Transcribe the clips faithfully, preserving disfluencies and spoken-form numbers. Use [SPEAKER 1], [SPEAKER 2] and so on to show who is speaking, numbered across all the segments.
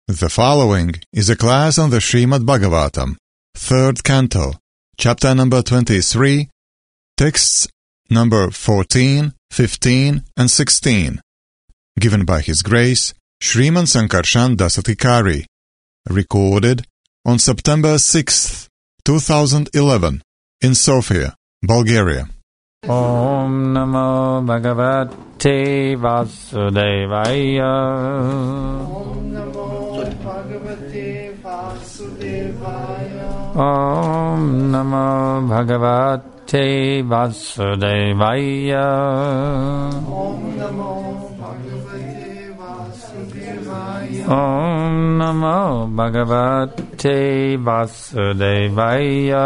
[SPEAKER 1] The following is a class on the Srimad Bhagavatam, third canto, chapter number twenty-three, texts number fourteen, fifteen, and sixteen, given by His Grace, Shriman Sankarshan Dasatikari, recorded on September sixth, two thousand eleven, in Sofia, Bulgaria.
[SPEAKER 2] Om Namo Bhagavate Vasudevaya.
[SPEAKER 3] Om Namo Bhagavate Vasudevaya.
[SPEAKER 2] Om Namo Bhagavate Vasudevaya.
[SPEAKER 3] Om Namo Bhagavate Vasudevaya.
[SPEAKER 2] Om Namo Bhagavate Vasudevaya.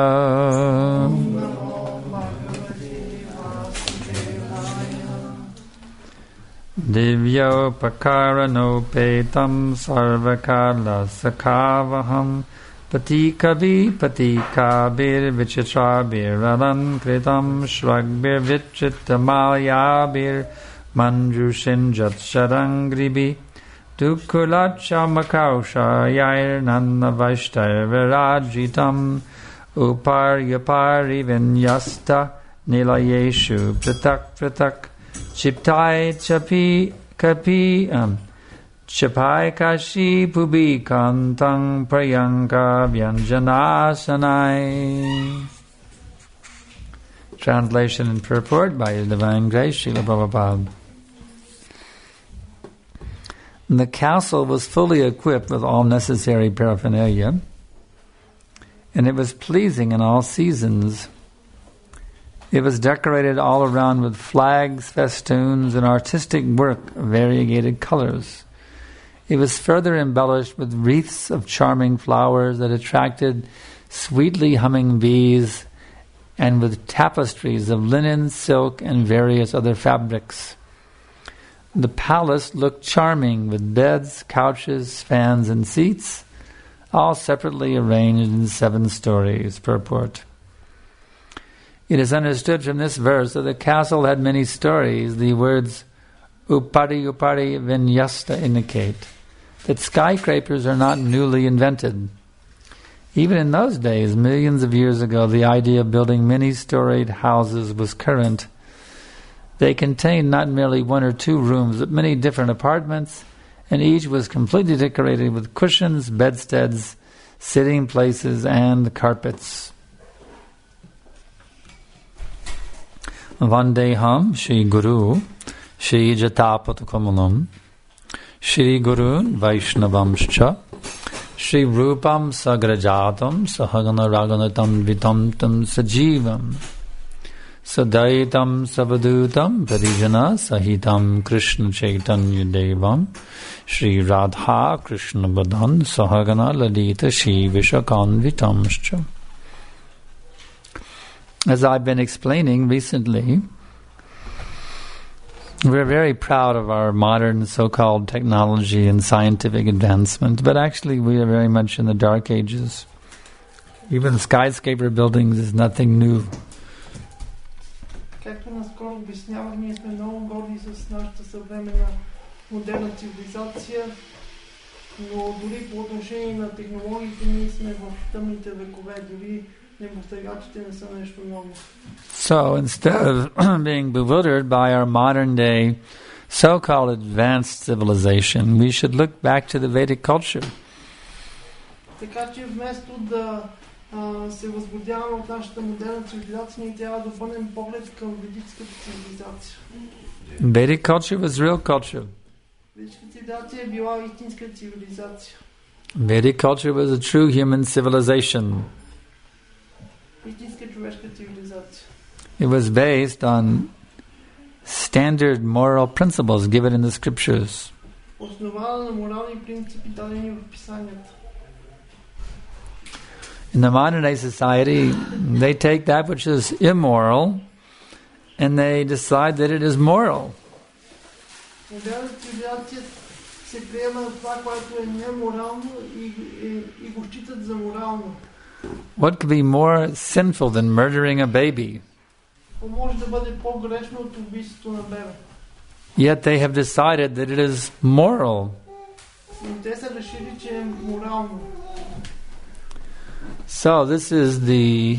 [SPEAKER 2] Divyopakaranopetam sarvakala sakavaham patikavi patikabir vichitrabir alan kritam shvagbir vichittamalyabir manjushinjat sharangribi dukkulachamakaushar yair nannavaishtar virajitam uparyapari vinyasta nilayeshu pratak pratak Chiptai chapi kapi um, Chipai kashi pubi kantang prayanka vyanjanasanai. Translation and purport by His Divine Grace Srila Prabhupada. The castle was fully equipped with all necessary paraphernalia, and it was pleasing in all seasons. It was decorated all around with flags, festoons, and artistic work of variegated colors. It was further embellished with wreaths of charming flowers that attracted sweetly humming bees, and with tapestries of linen, silk, and various other fabrics. The palace looked charming with beds, couches, fans, and seats, all separately arranged in seven stories. Purport. It is understood from this verse that the castle had many stories. The words upari upari vinyasta indicate that skyscrapers are not newly invented. Even in those days, millions of years ago, the idea of building many-storied houses was current. They contained not merely one or two rooms, but many different apartments, and each was completely decorated with cushions, bedsteads, sitting places, and carpets. Vandeham Shri Guru Shri Jatapatakamulam Shri Gurun Vaishnavamscha Shri Rupam Sagrajatam Sahagana Raganatam Vitam Tam Sajivam Sadaitam Savadutam Parijana Sahitam Krishna Chaitanya Devam Shri Radha Krishna Badan Sahagana Ladita Shri Vishakanvitamscha. As I've been explaining recently, we're very proud of our modern so-called technology and scientific advancement, but actually we are very much in the dark ages. Even skyscraper buildings is nothing new.
[SPEAKER 3] Както наскоро обяснявах, ние сме много горди с нашата съвременна модерна цивилизация, но дори по отношение на технологиите ние сме в тъмните векове, дори
[SPEAKER 2] So instead of being bewildered by our modern day so-called advanced civilization, we should look back to the Vedic culture.
[SPEAKER 3] Така че вместо да се възбудяваме от нашата модерна цивилизация, ние трябва да обърнем поглед към ведическата цивилизация.
[SPEAKER 2] Vedic culture was real culture.
[SPEAKER 3] Ведическата цивилизация е била истинска цивилизация.
[SPEAKER 2] Vedic culture was a true human civilization. It was based on standard moral principles given in the scriptures. In the modern day society, they take that which is immoral and they decide that it is moral. What could be more sinful than murdering a baby? Yet they have decided that it is moral.
[SPEAKER 3] Но те са решили, че е морално.
[SPEAKER 2] So this is the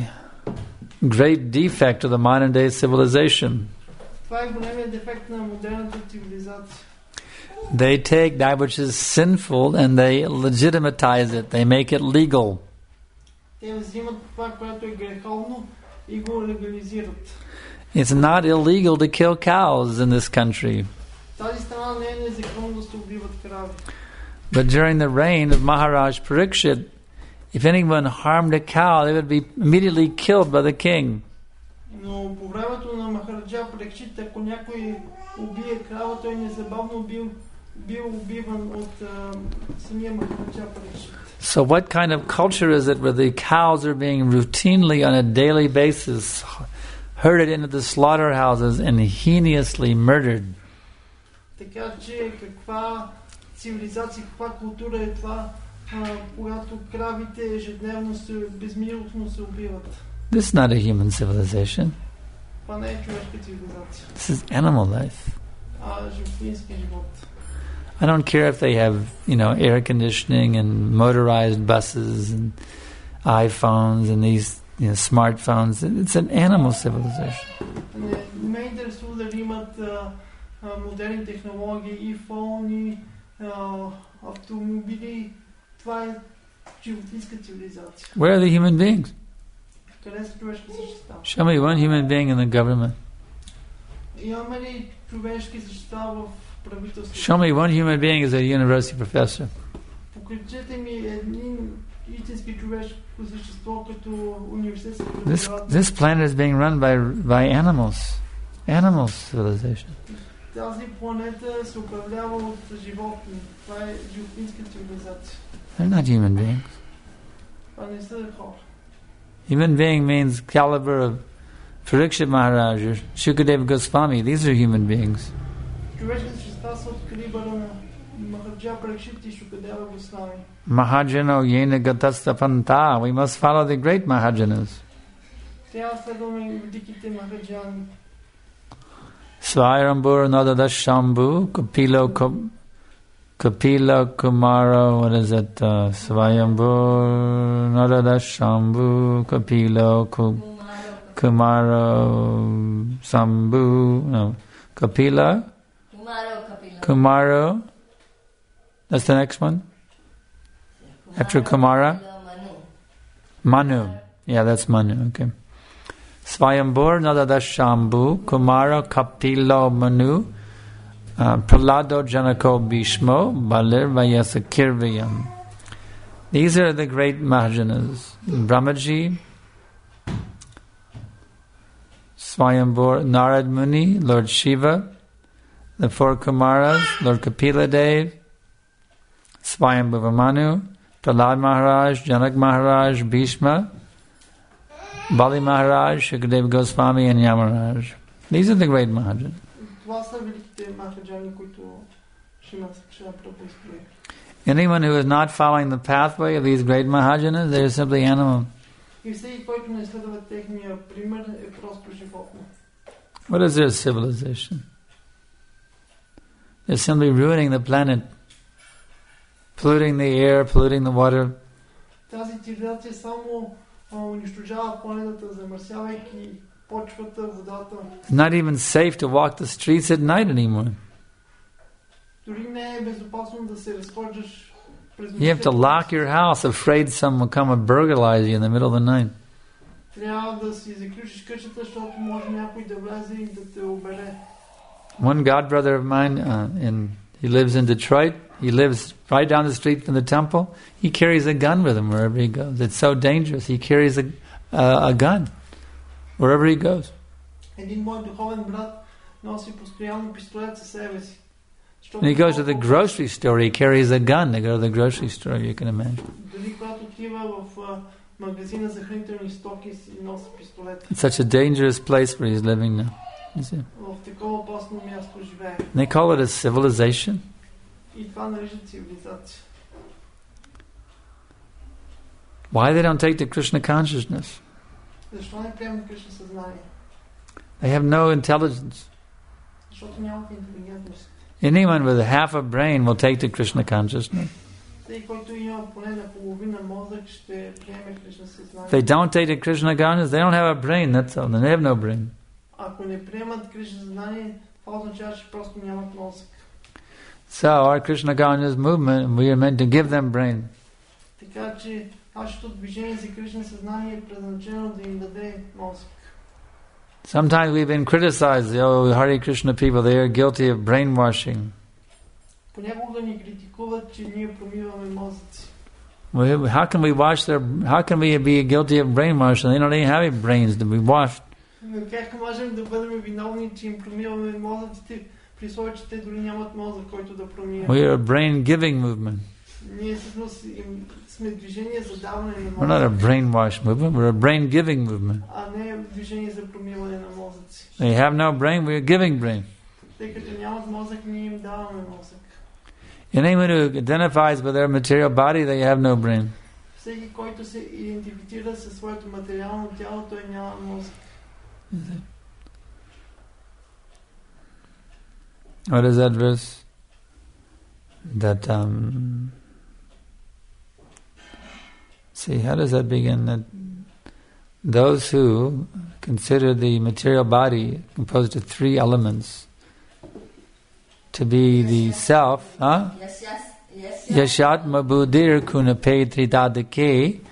[SPEAKER 2] great defect of the modern day civilization.
[SPEAKER 3] Това е големият дефект на модерната цивилизация.
[SPEAKER 2] They take that which is sinful and they legitimatize it. They make it legal.
[SPEAKER 3] Те взимат това, което е греховно и го легализират.
[SPEAKER 2] It's not illegal to kill cows in this country.
[SPEAKER 3] Тази страна не е незаконно да се убиват крави.
[SPEAKER 2] But during the reign of Maharaj Parikshit, if anyone harmed a cow, they would be immediately killed by the king.
[SPEAKER 3] Но по времето на Махараджа Парикшит, ако някой убие крава, той незабавно бил, бил убиван от uh, самия Махараджа Парикшит.
[SPEAKER 2] So what kind of culture is it where the cows are being routinely on a daily basis herded into the slaughterhouses and heinously murdered?
[SPEAKER 3] Така че каква цивилизация, каква култура е това, а, когато кравите ежедневно се, безмилостно се убиват?
[SPEAKER 2] This is not a human civilization.
[SPEAKER 3] Това не е човешка цивилизация.
[SPEAKER 2] This is animal life.
[SPEAKER 3] А животински живот.
[SPEAKER 2] I don't care if they have, you know, air conditioning and motorized buses and iPhones and these, you know, smartphones. It's an animal civilization.
[SPEAKER 3] Не, не ме интересува дали имат а, а, модерни технологии, и фони, а, автомобили. Това е животинска цивилизация.
[SPEAKER 2] Where are the human beings?
[SPEAKER 3] Къде са човешки същества?
[SPEAKER 2] Show me one human being in the government.
[SPEAKER 3] Имаме ли човешки същества в правителството?
[SPEAKER 2] Show me one human being as a university professor.
[SPEAKER 3] Покажете ми един истински човешко същество като университетски
[SPEAKER 2] This
[SPEAKER 3] преподавател.
[SPEAKER 2] this planet is being run by by animals. Animal civilization.
[SPEAKER 3] Тази планета се управлява от животни. Това е животинска цивилизация.
[SPEAKER 2] They're not human beings.
[SPEAKER 3] Това не са хора.
[SPEAKER 2] Human being means caliber of Parikshit Maharaj or Shukadeva Goswami. These are human beings.
[SPEAKER 3] Човешки същества са от калибъра на Махараджа Парикшит и Шукадева Госвами.
[SPEAKER 2] Mahajano yena gatastapanta. We must follow the great Mahajanas.
[SPEAKER 3] Трябва да следваме великите махараджани.
[SPEAKER 2] Swayambur Nadada Shambhu Kapilo Kum- Kapila Kumara. What is it? Uh, Swayambur Nadada Shambhu Kapilo Kum- Kumara Sambhu. No, Kapila
[SPEAKER 4] Kumaro Kapila.
[SPEAKER 2] Kumaro. That's the next one. After Kumara,
[SPEAKER 4] Manu.
[SPEAKER 2] Manu. Yeah, that's Manu. Okay. Swayambur Nadada Shambhu Kumara Kapilo Manu uh, Pralado Janako Bhishmo Balir Vayasa Kirvayam. These are the great Mahajanas. Brahmaji, Swayambur Narad Muni, Lord Shiva, the four Kumaras, Lord Kapila Dev, Swayambhuva Manu, Prahlad Maharaj, Janak Maharaj, Bhishma, Bali Maharaj, Shukadeva Goswami, and Yamaraj. These are the great Mahajanas.
[SPEAKER 3] Това са великите махараджани, които Шримад Прабху изпълни.
[SPEAKER 2] Anyone who is not following the pathway of these great Mahajanas, they are simply animal.
[SPEAKER 3] И всеки, който не следва техния пример, е просто животно.
[SPEAKER 2] What is their civilization? They're simply ruining the planet, polluting the air, polluting the water.
[SPEAKER 3] Тази цивилизация само а, унищожава планетата, замърсявайки почвата, водата.
[SPEAKER 2] It's not even safe to walk the streets at night anymore.
[SPEAKER 3] Дори не е безопасно да се разхождаш през
[SPEAKER 2] You have to lock your house, afraid someone will come and burglarize you in the middle of the night.
[SPEAKER 3] Трябва да си заключиш къщата, защото може някой да влезе и да те обере.
[SPEAKER 2] One god brother of mine, uh, in he lives in Detroit. He lives right down the street from the temple. He carries a gun with him wherever he goes. It's so dangerous. He carries a uh, a gun wherever he goes.
[SPEAKER 3] Един мой духовен брат носи постоянно пистолет със себе си.
[SPEAKER 2] When he goes to the grocery store, he carries a gun to go to the grocery store, you can imagine.
[SPEAKER 3] Дори когато отива в а, магазина за хранителни стоки си носи пистолет.
[SPEAKER 2] It's such a dangerous place where he's living now. You see?
[SPEAKER 3] В такова опасно място живее.
[SPEAKER 2] And they call it a civilization.
[SPEAKER 3] И това наричат цивилизация.
[SPEAKER 2] Why they don't take the Krishna consciousness?
[SPEAKER 3] Защо не приемат Кришна съзнание?
[SPEAKER 2] They have no intelligence.
[SPEAKER 3] Защото нямат интелигентност.
[SPEAKER 2] Anyone with half a brain will take the Krishna consciousness.
[SPEAKER 3] Всеки, който има поне наполовина мозък, ще приеме Кришна съзнание.
[SPEAKER 2] If they don't take the Krishna consciousness, they don't have a brain, that's all. They have no brain.
[SPEAKER 3] Ако не приемат Кришна съзнание, това означава, че просто нямат мозък.
[SPEAKER 2] So our Krishna consciousness movement, we are meant to give them brain.
[SPEAKER 3] Така че нашето движение за Кришна съзнание е предназначено да им даде мозък.
[SPEAKER 2] Sometimes we've been criticized, oh, Hare Krishna people, they are guilty of brainwashing.
[SPEAKER 3] Понякога ни критикуват, че ние промиваме мозъци.
[SPEAKER 2] How can we wash their? How can we be guilty of brainwashing? They don't even have any brains to be washed.
[SPEAKER 3] Как можем да бъдем виновни, че им промиваме мозъците, при условие, че те дори нямат мозък, който да промие?
[SPEAKER 2] We are a brain-giving movement.
[SPEAKER 3] Ние всъщност сме движение за даване на мозък.
[SPEAKER 2] We're not a brainwash movement. We're a brain-giving movement.
[SPEAKER 3] А не движение за промиване на мозъци.
[SPEAKER 2] They have no brain. We are giving brain.
[SPEAKER 3] Тъй като нямат мозък, ние им даваме мозък.
[SPEAKER 2] Anyone who identifies with their material body, they have no brain.
[SPEAKER 3] Всеки, който се идентифицира със своето материално тяло, той няма мозък.
[SPEAKER 2] What is that verse? That um, see, how does that begin? That those who consider the material body composed of three elements to be the self, huh?
[SPEAKER 4] Yes, yes, yes.
[SPEAKER 2] Yashatma buddhir kunape tridadake.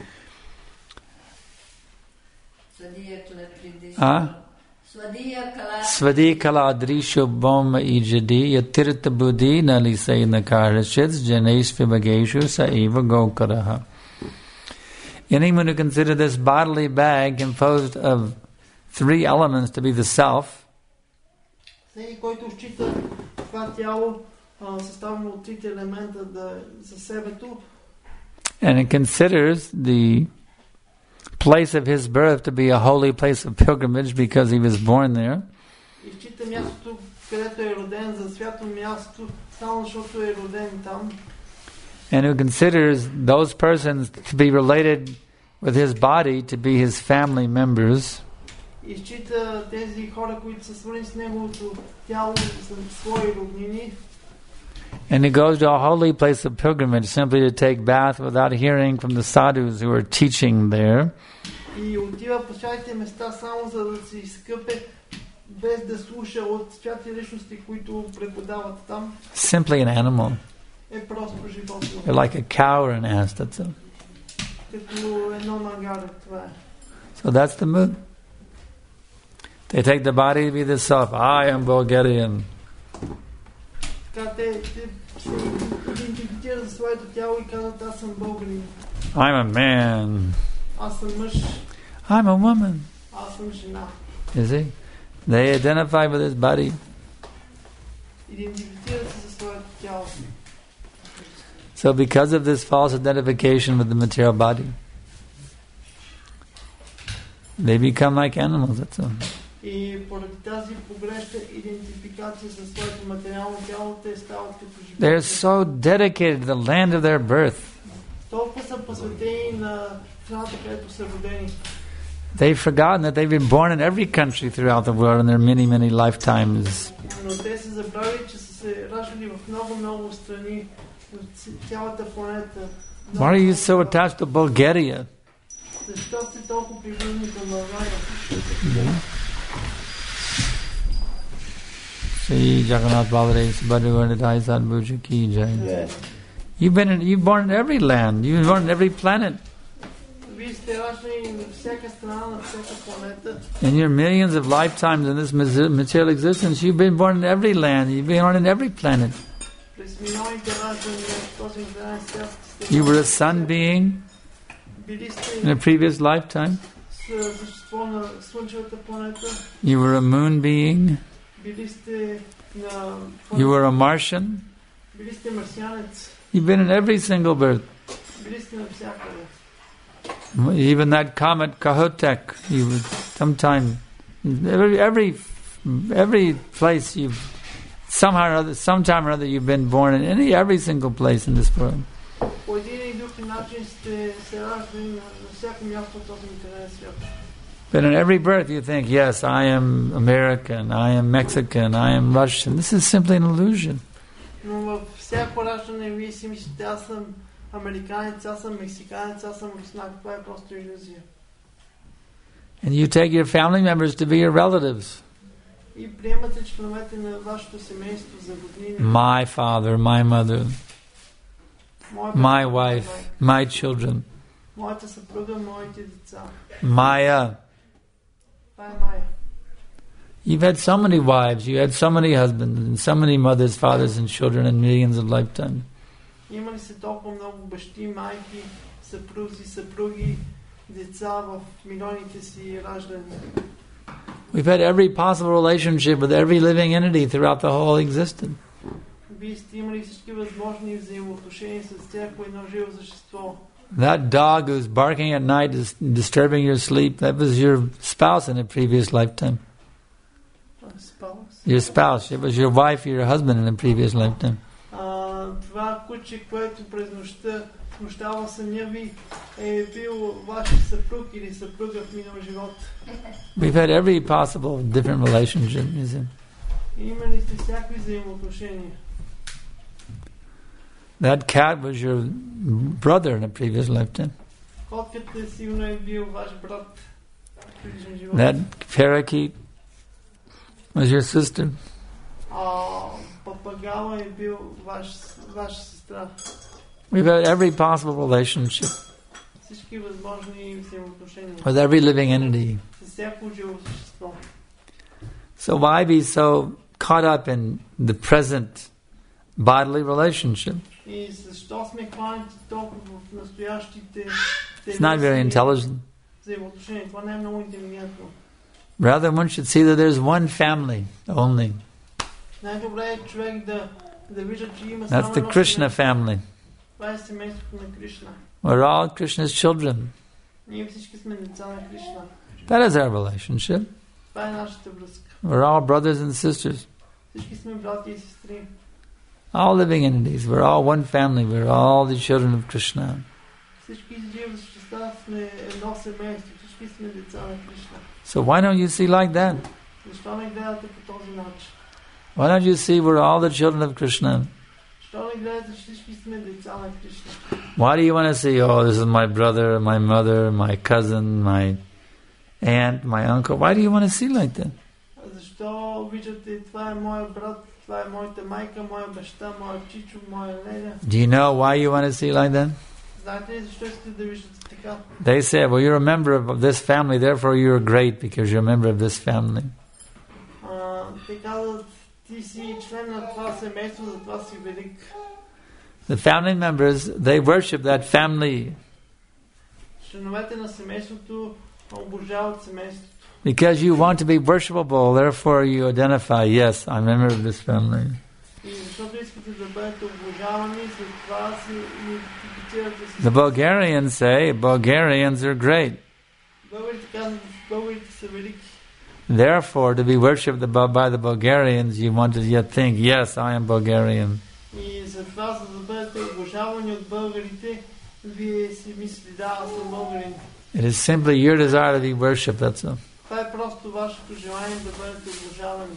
[SPEAKER 2] Huh? Svadi kala drisho boma ijadi yatirta buddhi nalisai nakarashits janesh vibageshu sa eva gokaraha. Anyone who considers this bodily bag composed of three elements to be the self,
[SPEAKER 3] всеки, който счита това тяло съставено от трите елемента за себето,
[SPEAKER 2] and it considers the place of his birth to be a holy place of pilgrimage because he was born there,
[SPEAKER 3] и счита мястото, където е роден, за свято място, само защото е роден там,
[SPEAKER 2] and who considers those persons to be related with his body to be his family members,
[SPEAKER 3] и счита тези хора, които са свързани с неговото тяло, за свои роднини,
[SPEAKER 2] and he goes to a holy place of pilgrimage simply to take bath without hearing from the sadhus who are teaching there.
[SPEAKER 3] И отива по святите места само за да се изкъпе, без да слуша от святи личности, които преподават там.
[SPEAKER 2] Simply an animal.
[SPEAKER 3] Е просто животно.
[SPEAKER 2] Like a cow or an ass, that's it.
[SPEAKER 3] Като едно магаре, това е.
[SPEAKER 2] So that's the mood. They take the body to be the self. I am Bulgarian.
[SPEAKER 3] Така те, те се идентифицират за своето тяло и казват, аз съм българин.
[SPEAKER 2] I'm a man.
[SPEAKER 3] Аз съм мъж.
[SPEAKER 2] I'm a woman.
[SPEAKER 3] Аз съм жена.
[SPEAKER 2] You see? They identify with his body.
[SPEAKER 3] Идентифицират се за своето тяло.
[SPEAKER 2] So because of this false identification with the material body, they become like animals, that's all.
[SPEAKER 3] И поради тази погрешна идентификация за своето материално тяло, те стават като животни.
[SPEAKER 2] They're so dedicated to the land of their birth.
[SPEAKER 3] Толкова са посветени на страната, където са родени.
[SPEAKER 2] They've forgotten that they've been born in every country throughout the world in their many, many lifetimes.
[SPEAKER 3] Но те са забравили, че са се раждали в много-много страни, в цялата планета.
[SPEAKER 2] Why are you so attached to Bulgaria?
[SPEAKER 3] Защо сте толкова привързани към България?
[SPEAKER 2] Shri Jagannath Baladev Subhadra Dhai Sadbhuja Ki Jai. You've been in, you've born in every land. You've been born in every planet.
[SPEAKER 3] Вие сте раждани на всяка страна, на всяка планета.
[SPEAKER 2] In your millions of lifetimes in this material existence, you've been born in every land. You've been born in every planet.
[SPEAKER 3] През милионите раждани на този материален свят сте.
[SPEAKER 2] You were a sun being
[SPEAKER 3] Били сте
[SPEAKER 2] in a previous lifetime.
[SPEAKER 3] същество на слънчевата планета.
[SPEAKER 2] You were a moon being.
[SPEAKER 3] Били сте на...
[SPEAKER 2] You were a Martian.
[SPEAKER 3] Били сте марсианец.
[SPEAKER 2] You've been in every single birth.
[SPEAKER 3] Били сте навсякъде.
[SPEAKER 2] Even that comet Kohoutek, you would sometime, every every every place you've somehow or other, sometime or other you've been born in any every single place in this world.
[SPEAKER 3] По един или друг начин сте се раждали на всяко място в този материален свят.
[SPEAKER 2] But in every birth you think, yes, I am American, I am Mexican, I am Russian. This is simply an illusion.
[SPEAKER 3] Но във всяко раждане вие си мислите, аз съм американец, аз съм мексиканец, аз съм руснак. Това е просто илюзия.
[SPEAKER 2] And you take your family members to be your relatives.
[SPEAKER 3] И приемате членовете на вашето семейство за години.
[SPEAKER 2] My father, my mother,
[SPEAKER 3] Моя
[SPEAKER 2] my
[SPEAKER 3] баща,
[SPEAKER 2] wife, my children,
[SPEAKER 3] моята съпруга, моите деца.
[SPEAKER 2] Maya.
[SPEAKER 3] Това е Майя.
[SPEAKER 2] You've had so many wives, you had so many husbands, and so many mothers, fathers, and children in millions of lifetimes.
[SPEAKER 3] Има ли се толкова много бащи, майки, съпрузи, съпруги, деца в милионите си раждания?
[SPEAKER 2] We've had every possible relationship with every living entity throughout the whole existence.
[SPEAKER 3] Вие сте имали всички възможни взаимоотношения с всяко едно живо същество.
[SPEAKER 2] That dog who's barking at night is disturbing your sleep, that was your spouse in a previous lifetime.
[SPEAKER 3] Spouse.
[SPEAKER 2] Your spouse, it was your wife or your husband in a previous lifetime.
[SPEAKER 3] А, това куче, което през нощта смущава съня ви, е бил ваш съпруг или съпруга в минал живот.
[SPEAKER 2] We've had every possible different relationship, you see.
[SPEAKER 3] И имали сте всякакви взаимоотношения.
[SPEAKER 2] That cat was your brother in a previous lifetime.
[SPEAKER 3] Котката сигурно е бил ваш брат в предишен живот.
[SPEAKER 2] That parakeet was your sister.
[SPEAKER 3] А папагала е бил ваш, ваша сестра.
[SPEAKER 2] We've had every possible relationship
[SPEAKER 3] Всички възможни взаимоотношения
[SPEAKER 2] with every living entity.
[SPEAKER 3] с всяко живо същество.
[SPEAKER 2] So why be so caught up in the present bodily relationship?
[SPEAKER 3] И защо сме хванати толкова в настоящите
[SPEAKER 2] It's not very intelligent.
[SPEAKER 3] взаимоотношения? Това не е много интелигентно.
[SPEAKER 2] Rather, one should see that there's one family only.
[SPEAKER 3] Най-добре е човек да, да вижда, че има
[SPEAKER 2] That's
[SPEAKER 3] само
[SPEAKER 2] the
[SPEAKER 3] едно
[SPEAKER 2] Krishna
[SPEAKER 3] семейство.
[SPEAKER 2] family.
[SPEAKER 3] Това е семейството на Кришна.
[SPEAKER 2] We're all Krishna's children.
[SPEAKER 3] Ние всички сме деца на Кришна.
[SPEAKER 2] That is our relationship.
[SPEAKER 3] Това е нашата връзка.
[SPEAKER 2] We're all brothers and sisters.
[SPEAKER 3] Всички сме брати и сестри.
[SPEAKER 2] All living entities. We're all one family. We're all the children of Krishna.
[SPEAKER 3] Всички живи същества сме едно семейство. Всички сме деца на Кришна.
[SPEAKER 2] So why don't you see like that?
[SPEAKER 3] Защо не гледате по този начин?
[SPEAKER 2] Why don't you see we're all the children of Krishna?
[SPEAKER 3] Защо не гледате, че всички сме деца на Кришна?
[SPEAKER 2] Why do you want to see, oh, this is my brother, my mother, my cousin, my aunt, my uncle? Why do you want to see like that?
[SPEAKER 3] Защо виждате, това е моя брат, това е моята майка, моя баща, моя чичо, моя леля?
[SPEAKER 2] Do you know why you want to see like that?
[SPEAKER 3] Знаете ли защо искате да виждате така?
[SPEAKER 2] They say, well, you're a member of this family, therefore you're great because you're a member of this family.
[SPEAKER 3] А, те казват, ти си член на това семейство, затова си велик.
[SPEAKER 2] The family members, they worship that family
[SPEAKER 3] Членовете на семейството обожават семейството.
[SPEAKER 2] because you want to be worshipable, therefore you identify, yes, I'm a member of this family.
[SPEAKER 3] И защото искате да бъдете обожавани, след това си идентифицирате с...
[SPEAKER 2] The Bulgarians say, Bulgarians are great.
[SPEAKER 3] Българите казват, българите са велики.
[SPEAKER 2] Therefore, to be worshipped by the Bulgarians, you want to yet think, yes, I am Bulgarian.
[SPEAKER 3] И за това, за да бъдете обожавани от българите, вие си мислите, да, аз съм българин.
[SPEAKER 2] It is simply your desire to be worshipped, that's all.
[SPEAKER 3] Това е просто вашето желание да бъдете обожавани.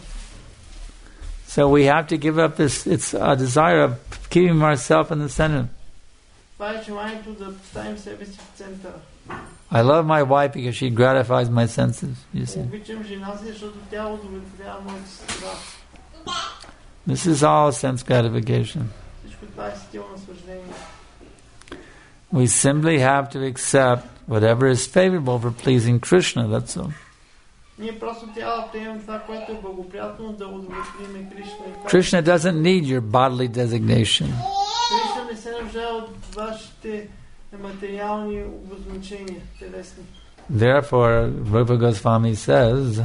[SPEAKER 2] So we have to give up this, it's a desire of keeping ourselves in the center.
[SPEAKER 3] Това е желанието да поставим себе си в центъра.
[SPEAKER 2] I love my wife because she gratifies my senses, you see.
[SPEAKER 3] Обичам жена си, защото тя удовлетворява моята сестра.
[SPEAKER 2] This is all sense gratification.
[SPEAKER 3] Всичко това е стил наслаждение.
[SPEAKER 2] We simply have to accept whatever is favorable for pleasing Krishna, that's all.
[SPEAKER 3] Ние просто трябва да приемем това, което е благоприятно да удовлетворим Кришна.
[SPEAKER 2] Krishna doesn't need your bodily designation.
[SPEAKER 3] Кришна не се нуждае от вашите материални обозначения, телесни.
[SPEAKER 2] Therefore, Rupa Goswami says,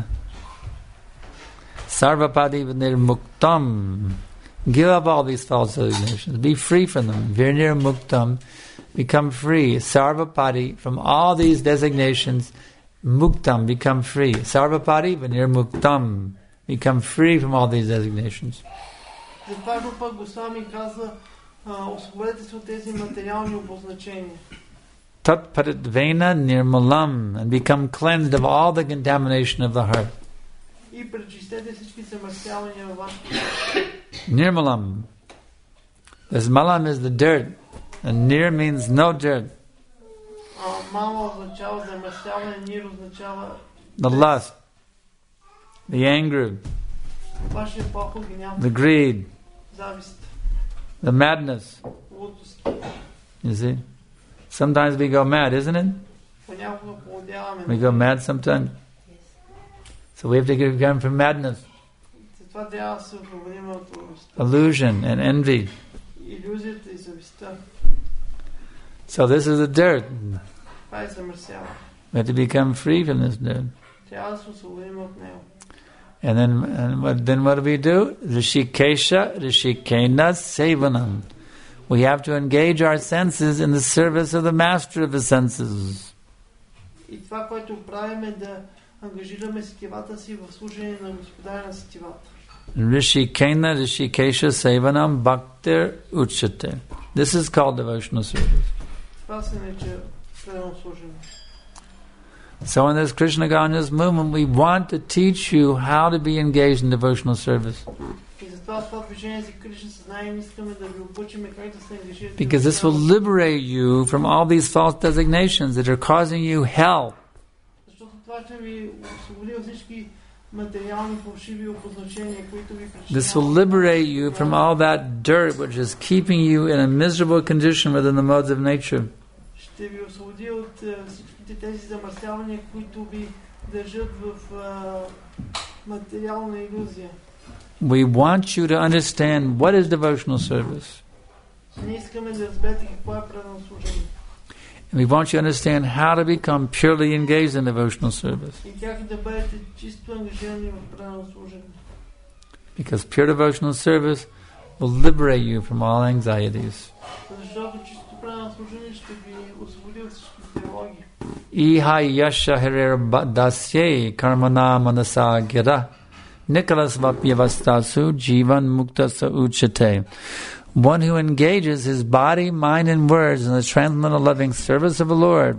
[SPEAKER 2] Sarvapadi nirmuktam. Give up all these false designations. Be free from them. Virnir muktam. Become free. Sarvapadi, from all these designations, muktam, become free. Sarvapadi vinir muktam. Become free from all these designations.
[SPEAKER 3] Затова Рупа Госвами казва, освободете се от тези материални обозначения.
[SPEAKER 2] Tat paritvena nirmalam, and become cleansed of all the contamination of the heart.
[SPEAKER 3] И пречистете всички замърсявания във вашето сърце.
[SPEAKER 2] Nirmalam. This malam is the dirt. And near means no dirt.
[SPEAKER 3] А, мало означава замърсяване, нир означава
[SPEAKER 2] The lust, the anger,
[SPEAKER 3] вашия поход, гняв,
[SPEAKER 2] the greed,
[SPEAKER 3] завист,
[SPEAKER 2] the madness.
[SPEAKER 3] лудост.
[SPEAKER 2] You see? Sometimes we go mad, isn't it?
[SPEAKER 3] Понякога поудяваме.
[SPEAKER 2] We go mad sometimes. So we have to get them from madness,
[SPEAKER 3] Затова трябва да се освободим от лудостта.
[SPEAKER 2] illusion, and envy.
[SPEAKER 3] Илюзията и завистта.
[SPEAKER 2] So this is the dirt.
[SPEAKER 3] Това е замърсява.
[SPEAKER 2] We have to become free from this dirt.
[SPEAKER 3] Трябва да се освободим от него.
[SPEAKER 2] And then, and what, then what do we do? Rishikesha, Rishikena, Sevanam. We have to engage our senses in the service of the master of the senses.
[SPEAKER 3] И това, което правим е да ангажираме сетивата си в служение на Господаря на сетивата.
[SPEAKER 2] Rishikena, Rishikesha, Sevanam, Bhaktir, Uchate. This is called devotional service.
[SPEAKER 3] Това се нарича преданно служение.
[SPEAKER 2] So in this Krishna conscious movement, we want to teach you how to be engaged in devotional service.
[SPEAKER 3] И затова това движение за Кришна съзнание искаме да ви обучим как да се ангажирате.
[SPEAKER 2] Because this will liberate you from all these false designations that are causing you hell.
[SPEAKER 3] Защото това ще ви освободи от всички материални фалшиви обозначения, които ви причиняват.
[SPEAKER 2] This will liberate you from all that dirt which is keeping you in a miserable condition within the modes of nature.
[SPEAKER 3] Ще ви освободи от всичките тези замърсявания, които ви държат в материална илюзия.
[SPEAKER 2] We want you to understand what is devotional service.
[SPEAKER 3] Ние искаме да разберете какво е преданно служение.
[SPEAKER 2] And we want you to understand how to become purely engaged in devotional service.
[SPEAKER 3] И как да бъдете чисто ангажирани в преданно служение.
[SPEAKER 2] Because pure devotional service will liberate you from all anxieties.
[SPEAKER 3] Защото чисто преданно служение ще ви освободи от всички тревоги.
[SPEAKER 2] Iha yasha hirir dasye karmana manasa gira Nicholas vapyavastasu jivan muktasa uchate. One who engages his body, mind and words in the transcendental loving service of the Lord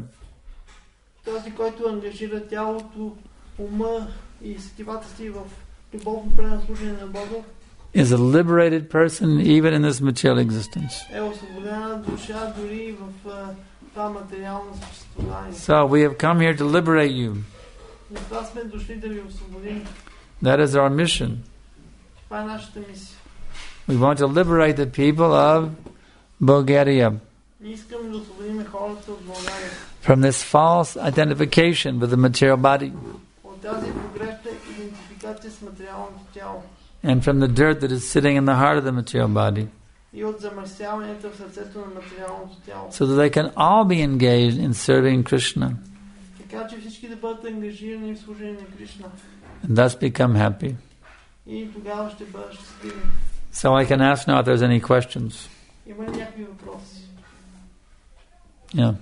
[SPEAKER 3] Този, който ангажира тялото, ума и сетивата си в любовно преданно служение на Бога,
[SPEAKER 2] is a liberated person even in this material existence.
[SPEAKER 3] е освободена душа дори в това материално съществуване.
[SPEAKER 2] So we have come here to liberate you.
[SPEAKER 3] Затова сме дошли да ви освободим.
[SPEAKER 2] That is our mission.
[SPEAKER 3] Това е нашата мисия.
[SPEAKER 2] We want to liberate the people of Bulgaria
[SPEAKER 3] Ние искаме да освободим хората от България
[SPEAKER 2] from this false identification with the material body
[SPEAKER 3] от тази погрешна идентификация с материалното тяло
[SPEAKER 2] and from the dirt that is sitting in the heart of the material body,
[SPEAKER 3] и от замърсяването в сърцето на материалното тяло.
[SPEAKER 2] so that they can all be engaged in serving Krishna
[SPEAKER 3] Така че всички да бъдат ангажирани в служение на Кришна
[SPEAKER 2] and thus become happy.
[SPEAKER 3] и тогава ще бъдат щастливи.
[SPEAKER 2] So I can ask now if there's any questions.
[SPEAKER 3] Има ли някакви въпроси?
[SPEAKER 2] Yeah.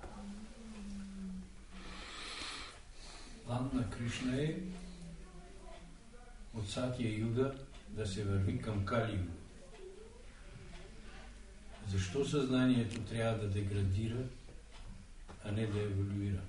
[SPEAKER 5] План на Кришна е от Сатия Юга да се върви към Кали Юга. Защо съзнанието трябва да деградира, а не да еволюира?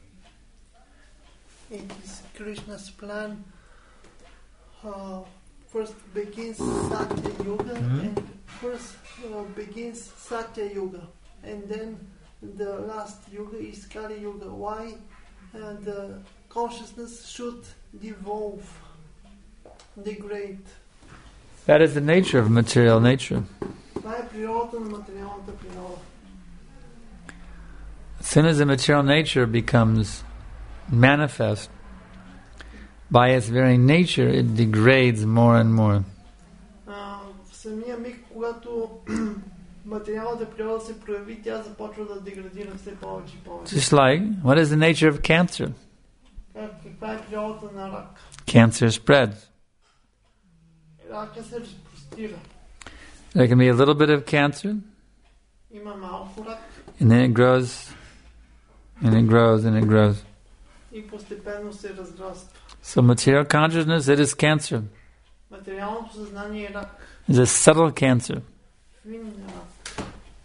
[SPEAKER 3] It is Krishna's plan. Uh, first begins Satya Yuga,
[SPEAKER 2] Mhm.
[SPEAKER 3] and first uh, begins Satya Yuga, and then the last Yuga is Kali Yuga. Why uh, the consciousness should devolve, degrade?
[SPEAKER 2] That is the nature of material nature.
[SPEAKER 3] Това е природата на материалната природа.
[SPEAKER 2] As soon as the material nature becomes manifest, by its very nature, it degrades more and more.
[SPEAKER 3] Uh, в самия миг, когато материалната природа се прояви, тя започва да деградира все повече и повече.
[SPEAKER 2] Just like, what is the nature of cancer?
[SPEAKER 3] Как, каква е природата на рак?
[SPEAKER 2] Cancer spreads.
[SPEAKER 3] Рака се разпростира.
[SPEAKER 2] There can be a little bit of cancer,
[SPEAKER 3] Има малко рак
[SPEAKER 2] and then it grows, and it grows, and it grows.
[SPEAKER 3] и постепенно се разраства.
[SPEAKER 2] So material consciousness, it is cancer.
[SPEAKER 3] Материалното съзнание е рак.
[SPEAKER 2] It's a subtle cancer.
[SPEAKER 3] Финен рак.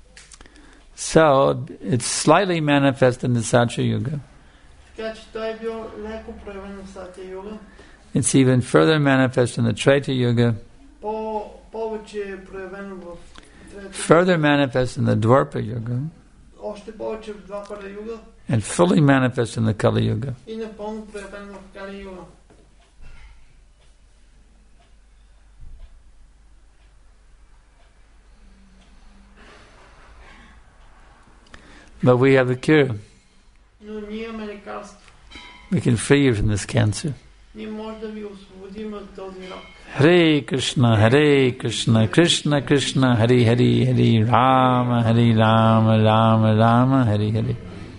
[SPEAKER 2] So it's slightly manifest in the Satya Yuga.
[SPEAKER 3] Така че той е бил леко проявен в Сатя Юга.
[SPEAKER 2] It's even further manifest in the Treta Yuga.
[SPEAKER 3] По, повече е проявено в трето.
[SPEAKER 2] further manifest in the Dwapara Yuga,
[SPEAKER 3] Още повече в Двапара юга
[SPEAKER 2] and fully manifest in the Kali Yuga.
[SPEAKER 3] и напълно проявено в Кали юга.
[SPEAKER 2] But we have the cure.
[SPEAKER 3] Но ние имаме лекарство.
[SPEAKER 2] We can free you from this cancer.
[SPEAKER 3] Ние може да ви освободим от този рак.
[SPEAKER 2] Hare Krishna, Hare Krishna, Krishna Krishna, Hare Hare, Hare Rama, Hare Rama, Rama Rama, Hare Hare.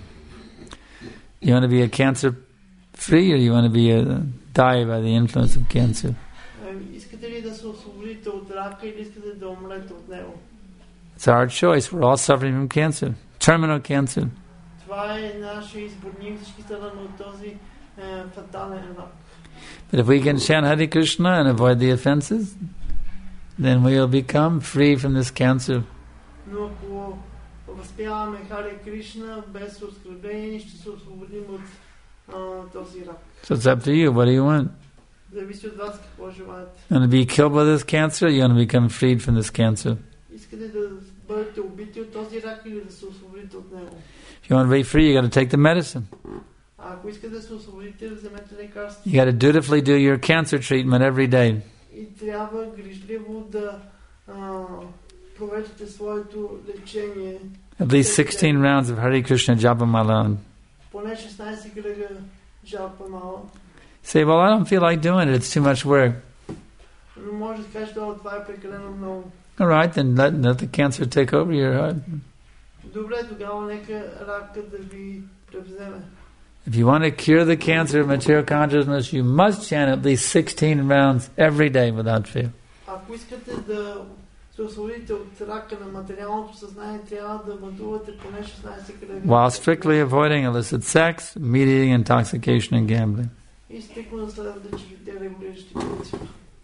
[SPEAKER 2] You want to be a cancer free, or you want to be a, die by the influence of cancer?
[SPEAKER 3] Искате ли да се освободите от рака или искате да умрете от него?
[SPEAKER 2] It's our choice. We're all suffering from cancer, terminal cancer.
[SPEAKER 3] Това е нашия избор. Ние всички страдаме от този е, фатален рак.
[SPEAKER 2] But if we can chant Hare Krishna and avoid the offenses, then we will become free from this cancer.
[SPEAKER 3] Но ако възпяваме Харе Кришна без оскърбление, ще се освободим от а, този рак.
[SPEAKER 2] So it's up to you. What do you want?
[SPEAKER 3] Зависи от вас какво желаете.
[SPEAKER 2] You want to be killed by this cancer, or you want to become freed from this cancer?
[SPEAKER 3] Искате да бъдете убити от този рак или да се освободите от него?
[SPEAKER 2] If you want to be free, you got to take the medicine.
[SPEAKER 3] А ако искате да се освободите, вземете лекарство.
[SPEAKER 2] You got to dutifully do your cancer treatment every day.
[SPEAKER 3] И трябва грижливо да а, провеждате своето лечение.
[SPEAKER 2] At least sixteen rounds of Hare Krishna Japamala.
[SPEAKER 3] Поне шестнайсет кръга Джапамала.
[SPEAKER 2] Say, well, I don't feel like doing it. It's too much work.
[SPEAKER 3] Но може да кажете, това това е прекалено много.
[SPEAKER 2] All right, then let, let the cancer take over your heart.
[SPEAKER 3] Добре, тогава нека рака да ви превземе.
[SPEAKER 2] If you want to cure the cancer of material consciousness, you must chant at least sixteen rounds every day without fail.
[SPEAKER 3] Ако искате да се освободите от рака на материалното съзнание, трябва да мъдувате поне шестнайсет кръга.
[SPEAKER 2] While strictly avoiding illicit sex, meat eating, intoxication, and gambling.
[SPEAKER 3] И стикно да следвате четирите регулиращи принципи.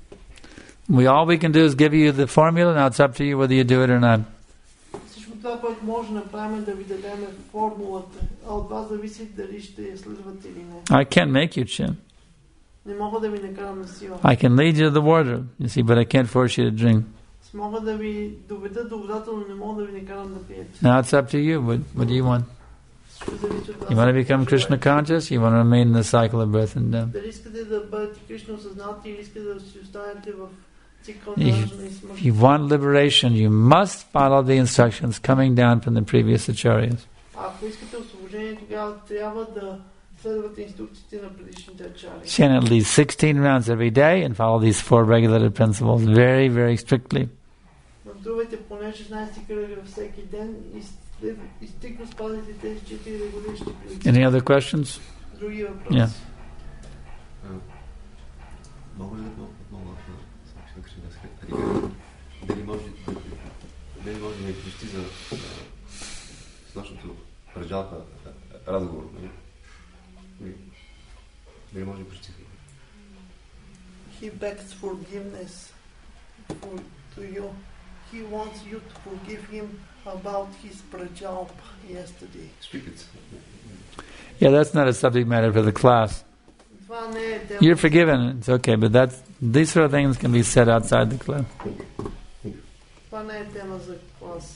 [SPEAKER 2] We all we can do is give you the formula. Now it's up to you whether you do it or not.
[SPEAKER 3] Всичко това, което може да направим, е да ви дадем формулата, а от вас зависи дали ще я следвате или не.
[SPEAKER 2] I can't make you chant.
[SPEAKER 3] Не мога да ви накарам на сила.
[SPEAKER 2] I can lead you to the water, you see, but I can't force you to drink.
[SPEAKER 3] Мога да ви доведа до водата, но не мога да ви накарам да пиете.
[SPEAKER 2] Now it's up to you. What, what do you want?
[SPEAKER 3] Всичко зависи от вас.
[SPEAKER 2] You want to become Krishna conscious? You want to remain in the cycle of birth and death?
[SPEAKER 3] Дали искате да бъдете Кришна осъзнати или искате да си останете в цикъл на
[SPEAKER 2] If,
[SPEAKER 3] раждане и смърт?
[SPEAKER 2] if you want liberation, you must follow the instructions coming down from the previous acharyas.
[SPEAKER 3] Ако искате освобождение, тогава трябва да следвате инструкциите на предишните ачари.
[SPEAKER 2] Chant at least sixteen rounds every day and follow these four regulated principles very, very strictly.
[SPEAKER 3] Мъдрувайте поне шестнайсет кръга всеки ден и, след, и стикно спазите тези четири регулиращи принципи.
[SPEAKER 2] Any other questions?
[SPEAKER 3] Други въпроси?
[SPEAKER 2] Yeah.
[SPEAKER 6] Мога ли да отново да кажа, дали може дали може да ме прости за с нашото раджата разговор? Дали може да прости?
[SPEAKER 3] He begs forgiveness for, to you. He wants you to forgive him about his prajalpa yesterday.
[SPEAKER 6] Speak it.
[SPEAKER 2] Yeah, that's not a subject matter for the class.
[SPEAKER 3] Това не е тема.
[SPEAKER 2] You're forgiven. It's okay, but that's these sort of things can be said outside the class.
[SPEAKER 3] Това не е тема за клас.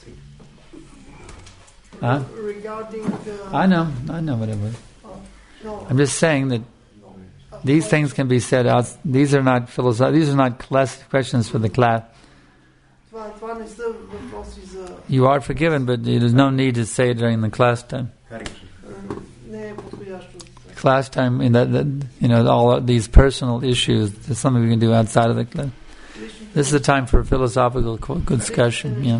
[SPEAKER 2] Huh?
[SPEAKER 3] Regarding the...
[SPEAKER 2] I know. I know what it was.
[SPEAKER 3] Uh, no.
[SPEAKER 2] I'm just saying that these things can be said out. These are not philosoph- These are not class questions for the class.
[SPEAKER 3] Това, това не са въпроси за...
[SPEAKER 2] You are forgiven, but there's no need to say it during the class time.
[SPEAKER 3] Не е подходящо.
[SPEAKER 2] Class time, in that, that you know, all of these personal issues. There's something we can do outside of the class. This is the time for philosophical co- discussion. Yeah.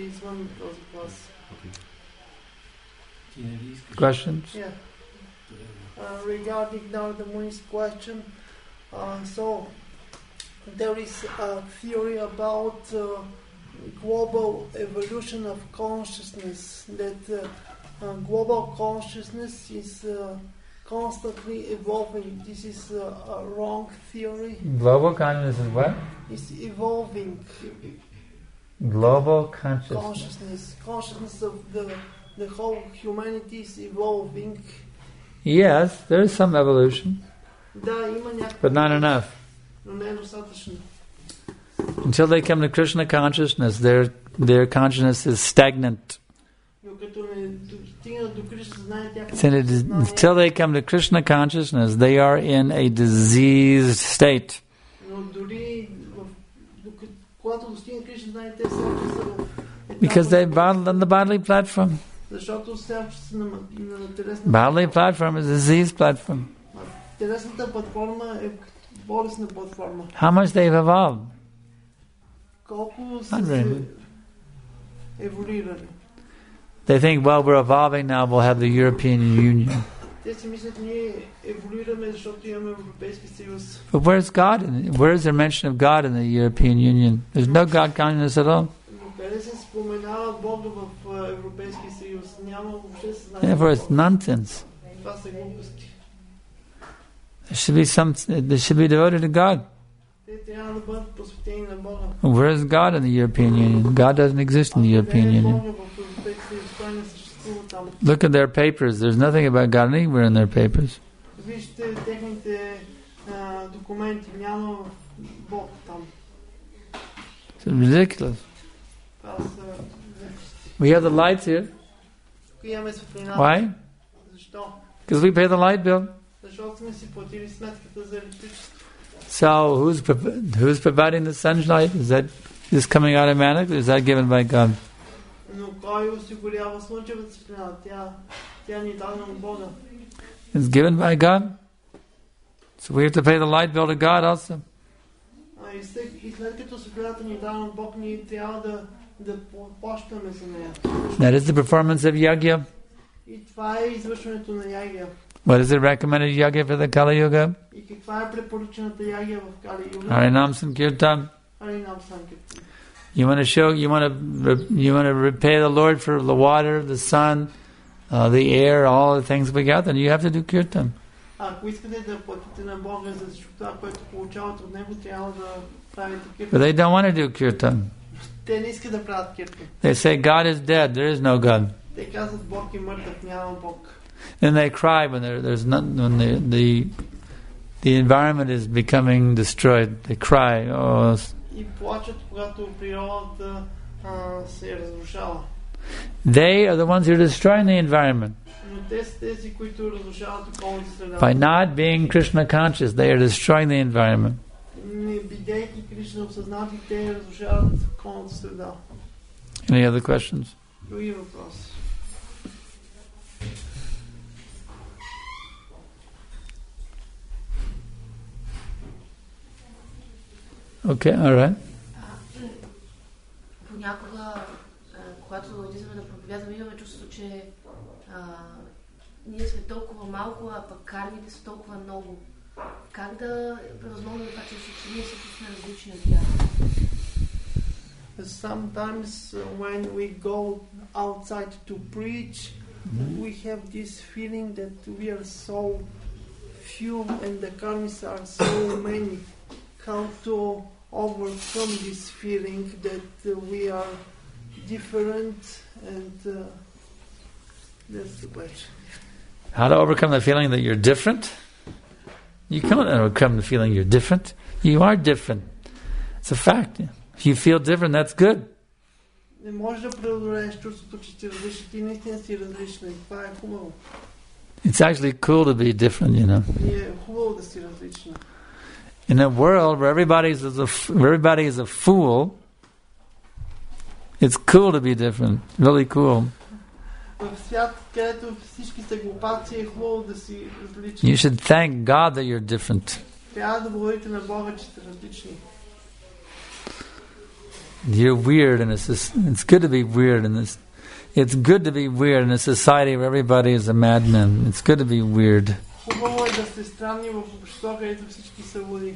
[SPEAKER 2] Questions?
[SPEAKER 3] Yeah. Uh, regarding now the Muni's question, uh, so there is a theory about uh, global evolution of consciousness, that uh, uh, global consciousness is uh, constantly evolving. This is uh, a wrong theory.
[SPEAKER 2] Global consciousness is what?
[SPEAKER 3] It's evolving.
[SPEAKER 2] Global consciousness.
[SPEAKER 3] Consciousness. Consciousness of the, the whole humanity is evolving.
[SPEAKER 2] Yes, there is some evolution,
[SPEAKER 3] Да, има някакво,
[SPEAKER 2] but not enough.
[SPEAKER 3] но не е достатъчно.
[SPEAKER 2] Until they come to Krishna consciousness, their their consciousness is stagnant.
[SPEAKER 3] Но като не стигнат до Кришна съзнание, тяхното
[SPEAKER 2] So it is, until they come to Krishna consciousness, they are in a diseased state.
[SPEAKER 3] Но дори в, докато, когато достигнат Кришна съзнание, те все още са в етапа,
[SPEAKER 2] Because they battled on the bodily platform.
[SPEAKER 3] защото все още са на, на телесната
[SPEAKER 2] Bodily platform is a disease platform.
[SPEAKER 3] телесната платформа е болестна платформа.
[SPEAKER 2] How much they've evolved?
[SPEAKER 3] Колко са
[SPEAKER 2] Not
[SPEAKER 3] се
[SPEAKER 2] really.
[SPEAKER 3] еволюирали.
[SPEAKER 2] They think, well, we're evolving now, we'll have the European Union.
[SPEAKER 3] Те си мислят, ние еволюираме, защото имаме Европейски съюз.
[SPEAKER 2] But where's God? In, where is there mention of God in the European Union? There's no God consciousness at all.
[SPEAKER 3] Но къде се споменава Бога в а, Европейски съюз? Няма въобще съзнание.
[SPEAKER 2] Therefore, it's nonsense.
[SPEAKER 3] Това са глупости.
[SPEAKER 2] There should be some. They should be devoted to God.
[SPEAKER 3] Те трябва да бъдат посветени на Бога.
[SPEAKER 2] Where is God in the European Union? God doesn't exist in the European
[SPEAKER 3] Къде е
[SPEAKER 2] Union.
[SPEAKER 3] Бога в Европейски съюз? Той не съществува там.
[SPEAKER 2] Look at their papers. There's nothing about God anywhere in their papers.
[SPEAKER 3] Вижте техните а, документи. Няма Бог там.
[SPEAKER 2] It's ridiculous.
[SPEAKER 3] Това са глупости.
[SPEAKER 2] We have the lights here.
[SPEAKER 3] Тук имаме светлина.
[SPEAKER 2] Why?
[SPEAKER 3] Защо?
[SPEAKER 2] Because we pay the light bill.
[SPEAKER 3] Защото сме си платили сметката за електричество.
[SPEAKER 2] So who's pro- who's providing the sunlight? Is that is coming automatically? Is that given by God?
[SPEAKER 3] Но кой осигурява слънчевата светлина? Тя, тя ни е дадена от Бога.
[SPEAKER 2] It's given by God. So we have to pay the light bill to God also.
[SPEAKER 3] А и, след, и след като светлината ни е дадена от Бог, ние трябва да, да плащаме за нея.
[SPEAKER 2] That is the performance of yagya.
[SPEAKER 3] И това е извършването на ягия.
[SPEAKER 2] What is the recommended yagya for the Kali Yuga?
[SPEAKER 3] И каква е препоръчената ягия в Кали Юга?
[SPEAKER 2] Harinam Sankirtan.
[SPEAKER 3] Харинам Санкиртан.
[SPEAKER 2] You want to show, you want to, you want to repay the Lord for the water, the sun, uh, the air, all the things we got. Then you have to do kirtan.
[SPEAKER 3] Ако искате да платите на Бога за всичко това, което получавате от Него, трябва да правите
[SPEAKER 2] But
[SPEAKER 3] киртан.
[SPEAKER 2] they don't want to do kirtan.
[SPEAKER 3] Те не искат да правят киртан.
[SPEAKER 2] They say God is dead. There is no God.
[SPEAKER 3] Те казват, Бог е мъртъв, няма Бог.
[SPEAKER 2] And they cry when there, there's not, when the, the the environment is becoming destroyed. They cry. Oh,
[SPEAKER 3] И плачат, когато природата а, се разрушава.
[SPEAKER 2] they are the ones who are destroying the environment
[SPEAKER 3] Но те са тези, които разрушават околната среда.
[SPEAKER 2] by not being Krishna conscious. They are destroying the environment.
[SPEAKER 3] Не бидейки Кришна осъзнати, те разрушават околната среда.
[SPEAKER 2] Any other questions?
[SPEAKER 3] Други въпроси?
[SPEAKER 2] Okay, all right.
[SPEAKER 7] Понякога, а, когато излизаме да проповядваме, имаме чувство, че а, ние сме толкова малко, а пък кармите са толкова много. Как да превъзмогнем това чувство, че ние също сме различни от тях?
[SPEAKER 3] Sometimes uh, when we go outside to preach, mm-hmm. we have this feeling that we are so few and the karmis are so many. How to overcome this feeling that uh, we are different and uh, that's the question.
[SPEAKER 2] How to overcome the feeling that you're different? You can't overcome the feeling you're different. You are different. It's a fact. If you feel different, that's good.
[SPEAKER 3] Не можеш да преодолееш чувството, че си различен. Ти наистина си различен. Това е хубаво.
[SPEAKER 2] It's actually cool to be different, you know.
[SPEAKER 3] И е хубаво да си различен.
[SPEAKER 2] In a world where everybody is a where everybody is a fool, it's cool to be different. Really cool.
[SPEAKER 3] В свят, където всички са глупаци, е хубаво да си различен.
[SPEAKER 2] You should thank God that you're different.
[SPEAKER 3] Трябва да благодарите на Бога, че сте различни.
[SPEAKER 2] You're weird in a it's good to be weird in this. It's good to be weird in a society where everybody is a madman. It's good to be weird.
[SPEAKER 3] Хубаво е да сте странни в общество, където всички са луди.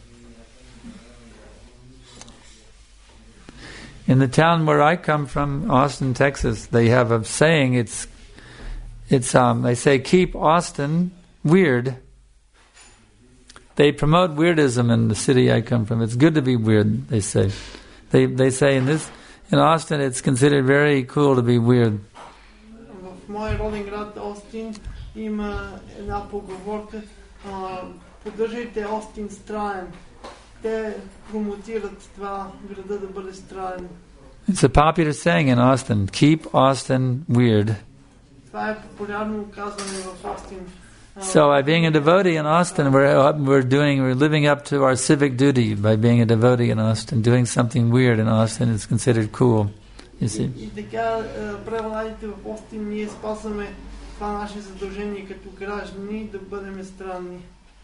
[SPEAKER 2] In the town where I come from, Austin, Texas, they have a saying. It's, it's um. They say keep Austin weird. They promote weirdism in the city I come from. It's good to be weird. They say. They they say in this in Austin, it's considered very cool to be weird.
[SPEAKER 3] В моя роден град Остин има една поговорка. Поддържайте Остин странен. Те промотират това града да бъде странен.
[SPEAKER 2] It's a popular saying in Austin, keep Austin weird.
[SPEAKER 3] Това е популярно казване в Остин.
[SPEAKER 2] So by being a devotee in Austin, we're we're doing we're living up to our civic duty by being a devotee in Austin. Doing something weird in Austin is considered cool. You see.
[SPEAKER 3] И така, превладите в Остин, ние спазваме това наше задължение като граждани да бъдем странни.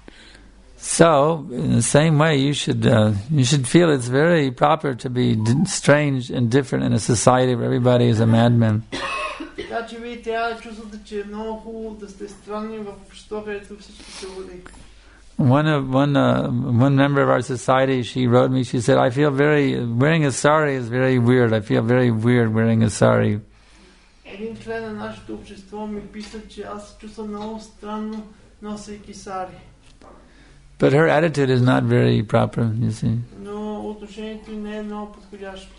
[SPEAKER 2] So, in the same way, you should uh, you should feel it's very proper to be d- strange and different in a society where everybody is a madman.
[SPEAKER 3] Така че вие трябва да чувствате, че е много хубаво да сте странни в общество, където всички са води.
[SPEAKER 2] One of one uh, one member of our society, she wrote me. She said, "I feel very wearing a sari is very weird. I feel very weird wearing a sari."
[SPEAKER 3] Един член на нашето общество ми писа, че аз се чувствам много странно носейки сари.
[SPEAKER 2] But her attitude is not very proper, you see.
[SPEAKER 3] Но отношението не е много подходящо.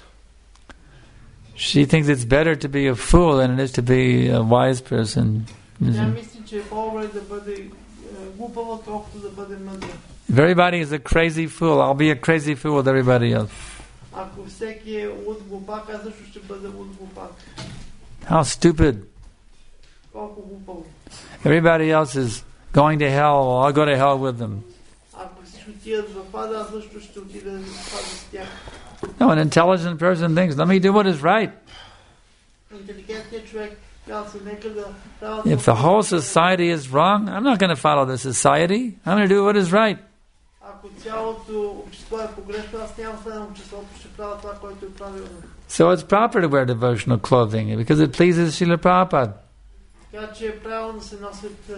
[SPEAKER 2] She thinks it's better to be a fool than it is to be a wise person.
[SPEAKER 3] Тя мисли, че е по-добре да бъде глупава, отколкото да бъде мъдра.
[SPEAKER 2] If everybody is a crazy fool, I'll be a crazy fool with everybody else.
[SPEAKER 3] Ако всеки е луд глупак, аз също ще бъда луд глупак.
[SPEAKER 2] How stupid.
[SPEAKER 3] Колко глупаво.
[SPEAKER 2] Everybody else is going to hell, well, I'll go to hell with them.
[SPEAKER 3] Ако всички отидат в ада, аз също ще отида в ада с тях.
[SPEAKER 2] No, an intelligent person thinks, let me do what is right.
[SPEAKER 3] Интелигентният човек казва, нека да правят...
[SPEAKER 2] If the whole society is wrong, I'm not going to follow the society. I'm going to do what is right.
[SPEAKER 3] Ако цялото общество е погрешно, аз няма следвам обществото, ще правя това, което е правилно.
[SPEAKER 2] So it's proper to wear devotional clothing because it pleases Srila Prabhupada.
[SPEAKER 3] Така че е правилно да се носят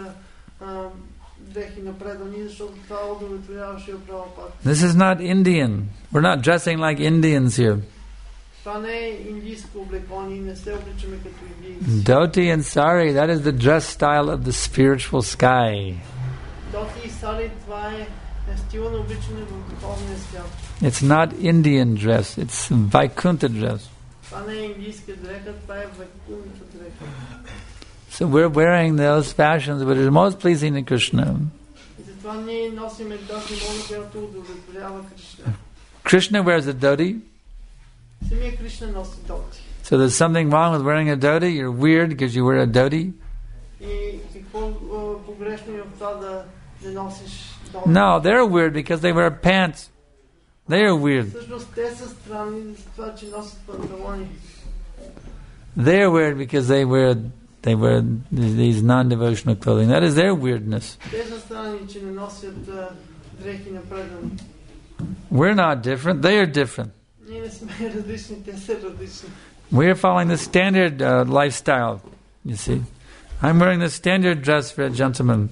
[SPEAKER 3] дрехи на предани, защото това удовлетворяваше Прабхупада.
[SPEAKER 2] This is not Indian. We're not dressing like Indians here.
[SPEAKER 3] Това не е индийско облекло, ние не се обличаме като индийци.
[SPEAKER 2] Dhoti and sari, that is the dress style of the spiritual sky.
[SPEAKER 3] Доти и сари, това е стила на обличане в духовния свят.
[SPEAKER 2] It's not Indian dress, it's Vaikuntha dress.
[SPEAKER 3] Това не е индийска дреха, това е Вайкунтха дреха.
[SPEAKER 2] So we're wearing those fashions, but it's most pleasing to Krishna.
[SPEAKER 3] И затова ние носиме тази мода, която удовлетворява Кришна.
[SPEAKER 2] Krishna wears a dhoti.
[SPEAKER 3] Самия Кришна носи доти.
[SPEAKER 2] So there's something wrong with wearing a dhoti? You're weird because you wear a dhoti?
[SPEAKER 3] И какво погрешно е в това да не носиш доти?
[SPEAKER 2] No, they're weird because they wear pants. They are weird.
[SPEAKER 3] Всъщност те са странни за това, че носят панталони.
[SPEAKER 2] They're weird because they wear they wear these non-devotional clothing. That is their weirdness.
[SPEAKER 3] Те са странни, че не носят дрехи на предани.
[SPEAKER 2] We're not different. They are different.
[SPEAKER 3] Ние не сме различни, те са различни.
[SPEAKER 2] We are following the standard uh, lifestyle, you see. I'm wearing the standard dress for a gentleman.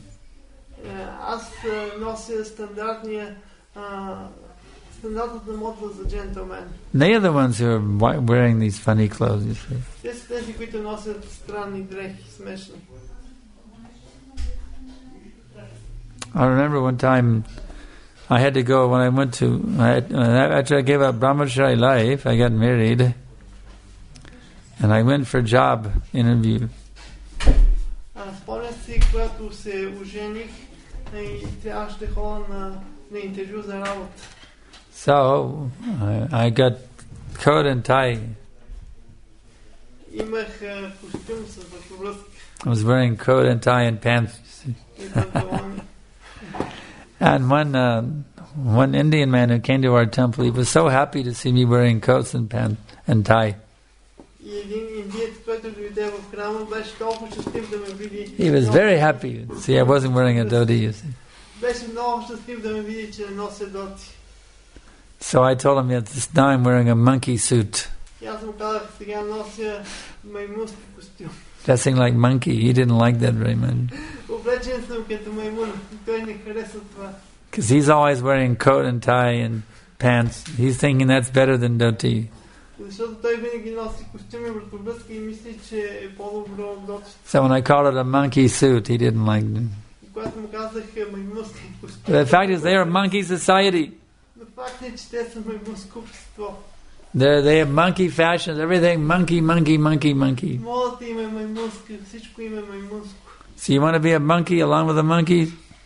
[SPEAKER 3] Аз нося стандартния стандартната мода за джентълмен.
[SPEAKER 2] They are the ones who are wearing these funny clothes, you see.
[SPEAKER 3] Те са тези, които носят странни дрехи, смешни.
[SPEAKER 2] I remember one time I had to go when I went to I, after I gave up brahmachari life, I got married, and I went for a job interview.
[SPEAKER 3] Спомням си, когато се ожених и трябваше да ходя на, на интервю за работа.
[SPEAKER 2] So I, I got coat and tie.
[SPEAKER 3] Имах костюм с връзка.
[SPEAKER 2] I was wearing coat and tie and pants. And one uh, one Indian man who came to our temple, he was so happy to see me wearing coats and pants and tie. He was very happy. See, I wasn't wearing a dhoti, you see. So I told him, yes, now I'm wearing a monkey suit. Dressing like monkey. He didn't like that very much. Because he's always wearing coat and tie and pants. He's thinking that's better than dhoti. So when I called it a monkey suit, he didn't like it. The fact is, they are monkey society. They're, they have monkey fashions, everything monkey, monkey, monkey, monkey. So you want to be a monkey along with the monkeys?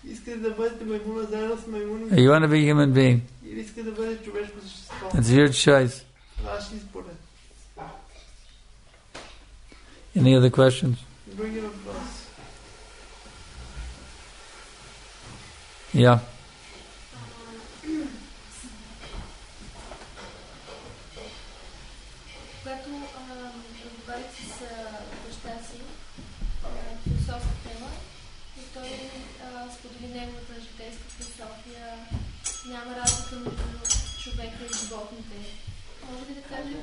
[SPEAKER 2] Or you want to be a human being? It's your choice. Any other questions?
[SPEAKER 3] Други въпроси?
[SPEAKER 2] Yeah.
[SPEAKER 8] Когато разговарях с баща си на философска тема и той а, сподели неговата житейска философия, няма разлика между човека и животните. Може ли да кажем?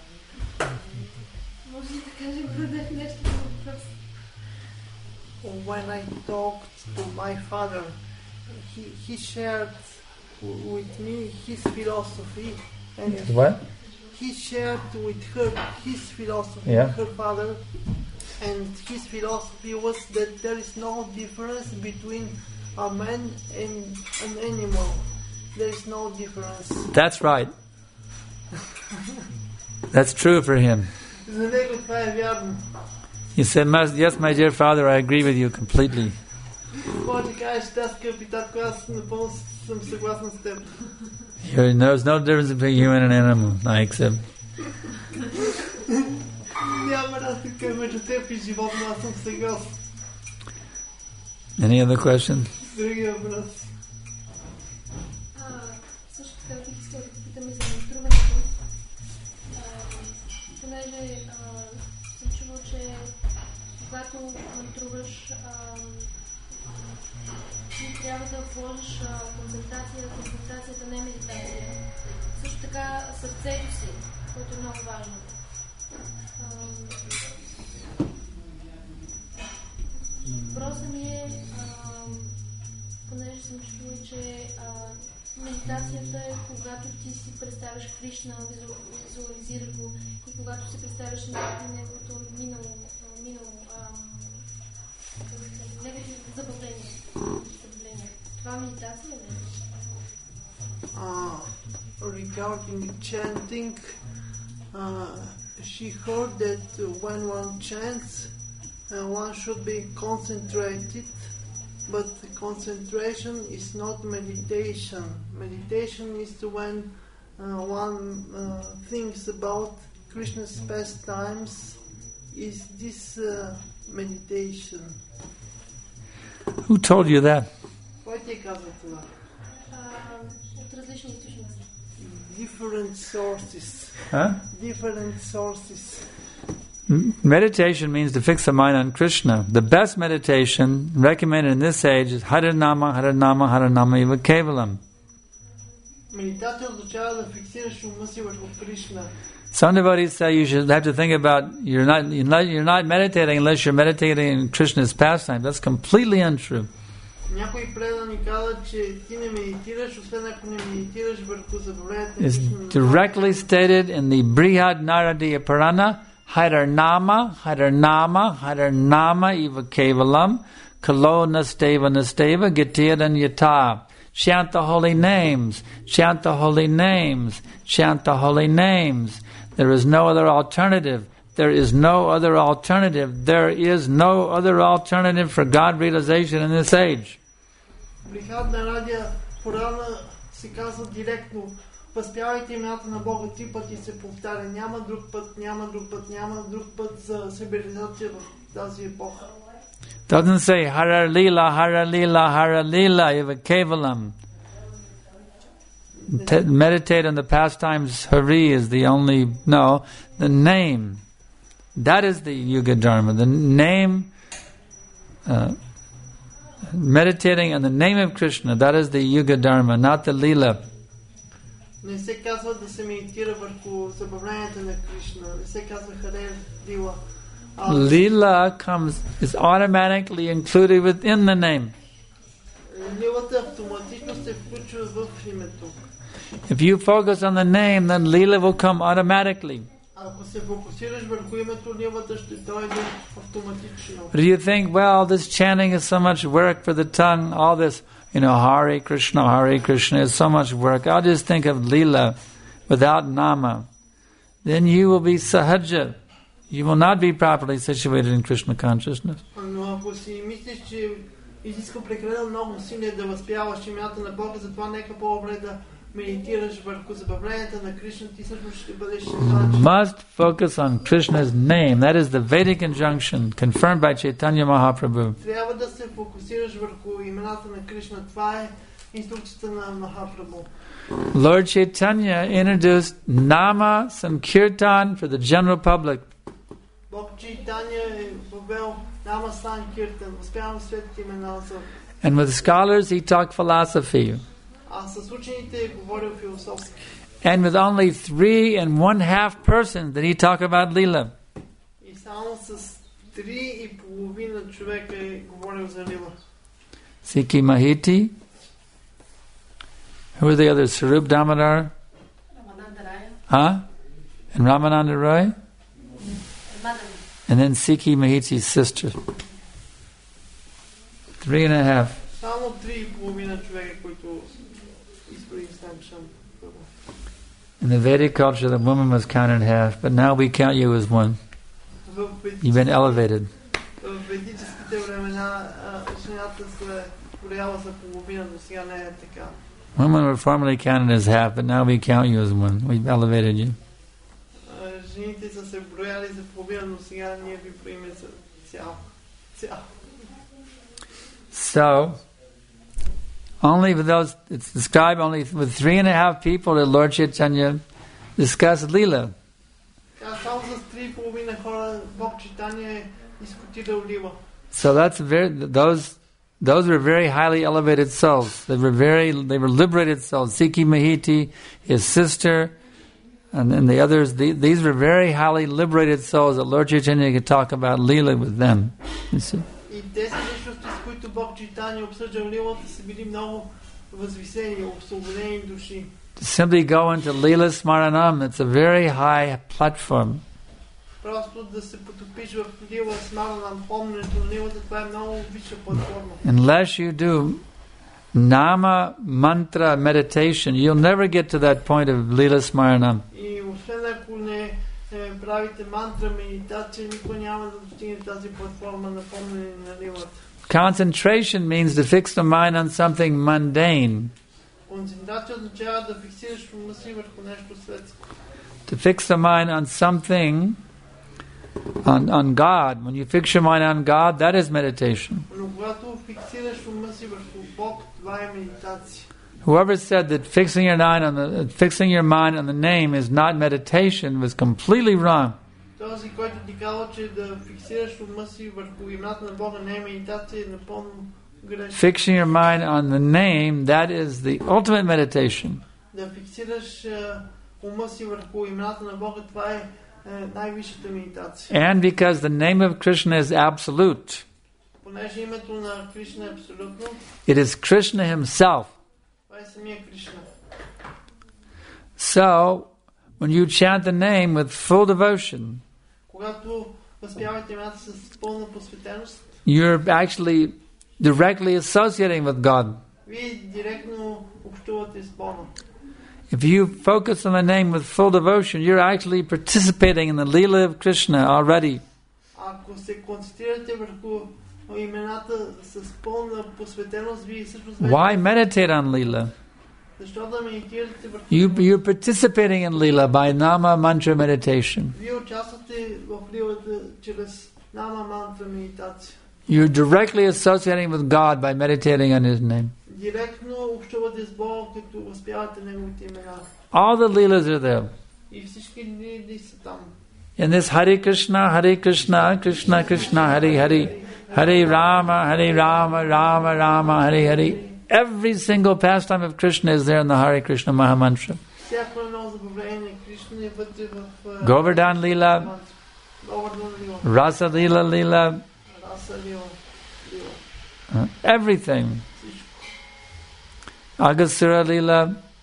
[SPEAKER 8] Може ли да кажем брадък нещо по въпрос?
[SPEAKER 3] When I talked to my father, he, he shared with me his philosophy, and
[SPEAKER 2] What?
[SPEAKER 3] he shared with her his philosophy,
[SPEAKER 2] Yeah.
[SPEAKER 3] her father, and his philosophy was that there is no difference between a man and an animal. There is no difference.
[SPEAKER 2] That's right. That's true for him.
[SPEAKER 3] За него това е вярно.
[SPEAKER 2] He said, yes, my dear father, I agree with you completely.
[SPEAKER 3] Може да кажеш, да, скъпи татко, аз напълно съм съгласен с теб.
[SPEAKER 2] There's no difference between human and animal, I accept.
[SPEAKER 3] Няма разлика между теб и животно, аз съм съгласен.
[SPEAKER 2] Any other questions?
[SPEAKER 3] Други въпроси?
[SPEAKER 8] Също така бих искала да попитам и за менторуването. Понеже съм чувал, че когато менторуваш, ти трябва да вложиш концентрация, концентрацията не е медитация. Също така сърцето си, което е много важно. Въпросът ми е, понеже съм чувала, че медитацията е когато ти си представяш Кришна, визуализираш го и когато си представяш неговото минало, минало забавление. Това медитация ли?
[SPEAKER 3] Uh, regarding chanting, uh, she heard that when one chants, uh, one should be concentrated, but the concentration is not meditation. Meditation is when uh, one uh, thinks about Krishna's pastimes. Is this uh, meditation?
[SPEAKER 2] Who told you that?
[SPEAKER 3] Кой ти казва това?
[SPEAKER 8] От различни източници.
[SPEAKER 3] Different sources.
[SPEAKER 2] Huh?
[SPEAKER 3] Different sources.
[SPEAKER 2] Meditation means to fix the mind on Krishna. The best meditation recommended in this age is Harinama, Harinama, Harinama Eva Kevalam.
[SPEAKER 3] Медитация означава да фиксираш ума си върху Кришна.
[SPEAKER 2] Some devotees say you should have to think about you're not you're not, you're not meditating unless you're meditating in Krishna's pastime. That's completely untrue.
[SPEAKER 3] Някои предани казват, че ти не медитираш, освен ако не медитираш върху забавлението на
[SPEAKER 2] It's
[SPEAKER 3] Кришна.
[SPEAKER 2] directly stated in the Brihad Naradiya Purana, Harinama, Harinama, Harinama Eva Kevalam, Kalo Nasteva Nasteva, Gitiyadan Yata. Chant the holy names, chant the holy names, chant the holy names. There is no other alternative. There is no other alternative. There is no other alternative for God realization in this age.
[SPEAKER 3] Брихад Нарадия Пурана се казва директно: възпявайте имената на Бога три пъти, се повтаря. Няма друг път, няма друг път, няма друг път за себереализация в тази епоха.
[SPEAKER 2] Doesn't say Hara Lila, Hara Lila, Hara Lila, Eva Kevalam. Te- meditate on the pastimes. Hari is the only, no, the name. That is the Yuga Dharma. The name, uh, meditating on the name of Krishna, that is the Yuga Dharma, not the Lila.
[SPEAKER 3] Не се казва да се медитира върху забавлението на Кришна. Не се казва Харе Лила.
[SPEAKER 2] Lila comes, is automatically included within the name.
[SPEAKER 3] Лилата автоматично се включва в името.
[SPEAKER 2] If you focus on the name, then Lila will come automatically.
[SPEAKER 3] Ако се фокусираш върху името, лилата ще дойде автоматично.
[SPEAKER 2] But do you think, well, this chanting is so much work for the tongue, all this, you know, Hare Krishna, Hare Krishna is so much work. I'll just think of Lila without Nama. Then you will be sahaja. You will not be properly situated in Krishna consciousness.
[SPEAKER 3] Но ако си мислиш, че изисква прекалено много усилие да възпяваш имената на Бога, затова нека по-добре да медитираш върху забавленията на Кришна, ти също ще бъдеш
[SPEAKER 2] Must focus on Krishna's name. That is the Vedic injunction confirmed by Chaitanya Mahaprabhu.
[SPEAKER 3] Трябва да се фокусираш върху имената на Кришна. Това е инструкцията на Махапрабху.
[SPEAKER 2] Lord Chaitanya introduced Nama Sankirtan for the general public.
[SPEAKER 3] Бог Чайтаня е въвел Нама Санкиртан, възпявам светите имена за...
[SPEAKER 2] And with scholars he talked philosophy.
[SPEAKER 3] А с учените е говорил философски.
[SPEAKER 2] And with only three and one half persons did he talk about Leela.
[SPEAKER 3] И само с три и половина човека е говорил за Лила.
[SPEAKER 2] Sikhi Mahiti. Who are the others? Sarup Damodar?
[SPEAKER 7] Ramananda Raya.
[SPEAKER 2] Huh? And Ramananda Roy? And then Sikhi Mahiti's sister. Three and a half.
[SPEAKER 3] Само три и половина човека, които изброих там съм.
[SPEAKER 2] In the Vedic culture, the woman was counted half, but now we count you as one. You've been elevated.
[SPEAKER 3] В ведическите времена жената се брояла за половина, но сега не е така.
[SPEAKER 2] Women were formerly counted as half, but now we count you as one. We've elevated you.
[SPEAKER 3] Жените са се брояли за половина, но сега ние ви броиме за цяло. Цяло.
[SPEAKER 2] So, only with those, it's described only with three and a half people that Lord Chaitanya discussed Leela.
[SPEAKER 3] Само с три и половина хора Бог Чайтаня е дискутирал Лила.
[SPEAKER 2] So that's very, those those were very highly elevated souls. They were very, they were liberated souls. Sikhi Mahiti, his sister, and then the others, the, these were very highly liberated souls that Lord Chaitanya could talk about Leela with them. You see?
[SPEAKER 3] И тези личности, с които Бог Чайтаня обсъждал Лилата, са били много възвисени, освободени души.
[SPEAKER 2] To simply go into Leela Smaranam, it's a very high platform.
[SPEAKER 3] Просто да се потопиш в Лила Смаранам, помненето на Лилата, това е много висша платформа.
[SPEAKER 2] Unless you do Nama mantra meditation, you'll never get to that point of Leela Smaranam.
[SPEAKER 3] И освен ако не правите мантра медитация, никой няма да достигне тази платформа на помнене на Лилата.
[SPEAKER 2] Concentration means to fix the mind on something mundane.
[SPEAKER 3] Концентрация означава да фиксираш ума си върху нещо светско.
[SPEAKER 2] To fix the mind on something, on, on God. When you fix your mind on God, that is meditation.
[SPEAKER 3] Но когато фиксираш ума си върху Бог, това е медитация.
[SPEAKER 2] Whoever said that fixing your mind on the fixing your mind on the name is not meditation was completely wrong.
[SPEAKER 3] Този, който ти казва, че да фиксираш ума си върху имената на Бога не е медитация, е напълно грешно.
[SPEAKER 2] Fixing your mind on the name, that is the ultimate meditation.
[SPEAKER 3] Да фиксираш ума си върху имената на Бога, това е най-висшата медитация.
[SPEAKER 2] And because the name of Krishna is absolute.
[SPEAKER 3] Понеже името на Кришна е абсолютно.
[SPEAKER 2] It is Krishna himself.
[SPEAKER 3] Това е самия Кришна.
[SPEAKER 2] So, when you chant the name with full devotion,
[SPEAKER 3] когато възпявате имената с пълна посветеност,
[SPEAKER 2] you're actually directly associating with God.
[SPEAKER 3] Вие директно общувате с Бога.
[SPEAKER 2] If you focus on the name with full devotion, you're actually participating in the Leela of Krishna already.
[SPEAKER 3] Ако се концентрирате върху имената с пълна посветеност, вие също
[SPEAKER 2] Why meditate on Leela?
[SPEAKER 3] Защо да медитирате върху
[SPEAKER 2] You, you're participating in Leela by Nama Mantra meditation.
[SPEAKER 3] Вие участвате в Лилата чрез Нама мантра медитация.
[SPEAKER 2] You're directly associating with God by meditating on His name.
[SPEAKER 3] Директно общувате с Бога, като възпявате Неговите имена.
[SPEAKER 2] All the Leelas are there.
[SPEAKER 3] И всички лили са там.
[SPEAKER 2] In this Hare Krishna, Hare Krishna, Krishna Krishna, Hare Hare, Hare Rama, Hare Rama, Rama Rama, Hare Hare. Every single pastime of Krishna is there in the Hare Krishna Mahamantra.
[SPEAKER 3] Всяко едно забавление на Кришна е вътре в
[SPEAKER 2] Govardhan Leela,
[SPEAKER 3] Govardhan Leela,
[SPEAKER 2] Rasa Leela Leela,
[SPEAKER 3] Rasa Leela, Leela.
[SPEAKER 2] uh, everything. Agasura Leela,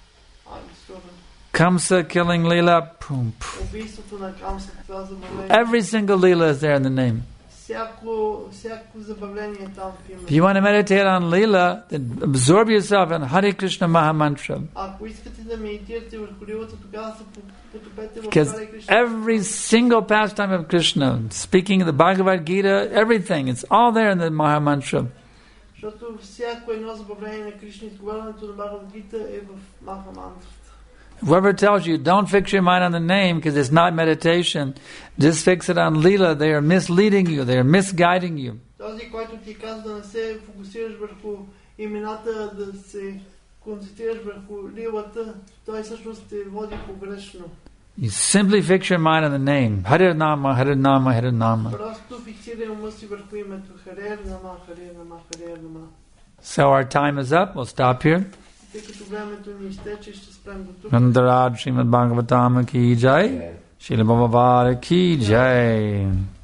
[SPEAKER 2] Kamsa killing Leela, boom, boom.
[SPEAKER 3] Убийството на Камса, това забавление.
[SPEAKER 2] Every single Leela is there in the name.
[SPEAKER 3] Всяко, всяко забавление е там в името.
[SPEAKER 2] If you want to meditate on Leela, then absorb yourself in Hare Krishna Mahamantra.
[SPEAKER 3] Ако искате да медитирате върху Лилата, тогава се потопете в
[SPEAKER 2] Because
[SPEAKER 3] Харе Кришна.
[SPEAKER 2] every single pastime of Krishna, speaking of the Bhagavad Gita, everything, it's all there in the Mahamantra.
[SPEAKER 3] Защото всяко едно забавление на Кришна, изговарянето на Бхагавад-гита е в Махамантрата.
[SPEAKER 2] Whoever tells you, don't fix your mind on the name because it's not meditation, just fix it on Leela, they are misleading you, they are misguiding you.
[SPEAKER 3] Този, който ти казва да не се фокусираш върху имената, да се концентрираш върху лилата, той всъщност те води погрешно.
[SPEAKER 2] You simply fix your mind on the name. Hare Nama, Hare Nama, Hare Nama.
[SPEAKER 3] Просто фиксирай ума си върху името. Харе Нама, Харе Нама, Харе Нама.
[SPEAKER 2] So our time is up. We'll stop here.
[SPEAKER 3] Тъй като времето ни изтече, ще спрем до тук.
[SPEAKER 2] Nandaraj Srimad Bhagavatam ki jai. Srila Bhavavara ki jai.